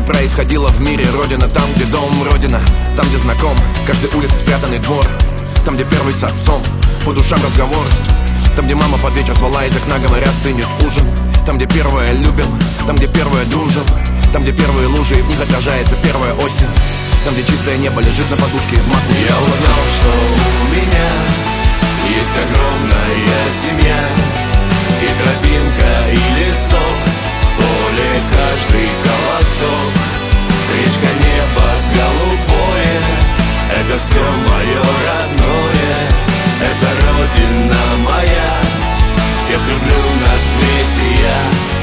происходило в мире. Родина там, где дом, родина там, где знаком каждой улице спрятанный двор. Там, где первый с отцом по душам разговор. Там, где мама под вечер звала из окна, говоря, стынет ужин. Там, где первое любим, там, где первое дружим. Там, где первые лужи, и в них отражается первая осень. Там, где чистое небо лежит на подушке из макушки. Я узнал, что у меня есть огромная семья, и тропинка, и лесок, в поле каждый колосок. Речка, небо голубое, это все мое родное. Это родина моя, всех люблю на свете я.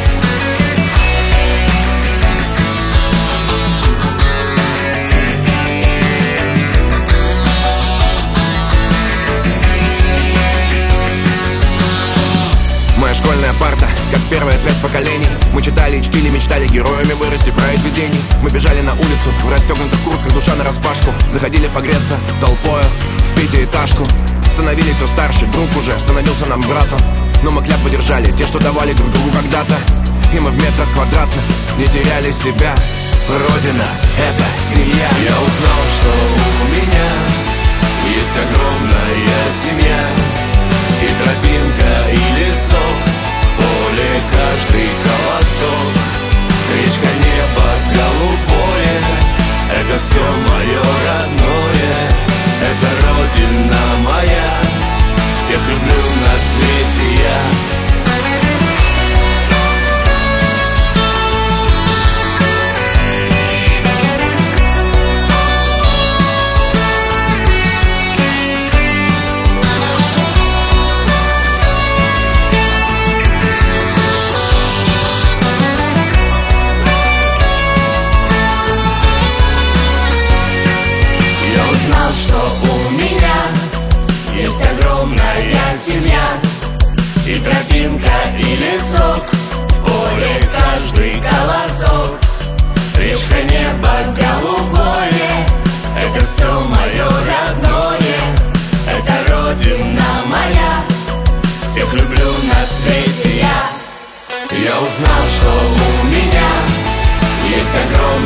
Моя школьная парта, как первая связь поколений. Мы читали и чтили, мечтали героями вырасти произведений. Мы бежали на улицу в расстегнутых куртках, душа нараспашку. Заходили погреться толпою в пятиэтажку. Становились все старше, друг уже становился нам братом. Но мы клятву держали, те, что давали друг другу когда-то. И мы в метрах квадратных не теряли себя. Родина — это семья. Я узнал, что у меня есть огромная семья, и тропинка, и лесок, в поле каждый колосок. Речка, небо голубое, это все мое родное. Это родина моя, всех люблю на свете я. Узнал, что у меня есть огромная семья, и тропинка, и лесок, в поле каждый колосок. Речка, небо голубое, это все мое родное. Это родина моя, всех люблю на свете я. Я узнал, что у меня есть огромная